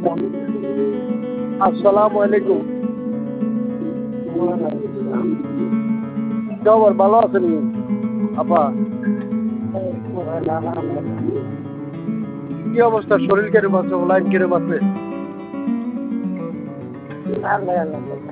আসসালামু আলাইকুম। খবর ভালো আছেন আপা? কি অবস্থা? শরীর কেরম আছে? লাইন কেরম আছে?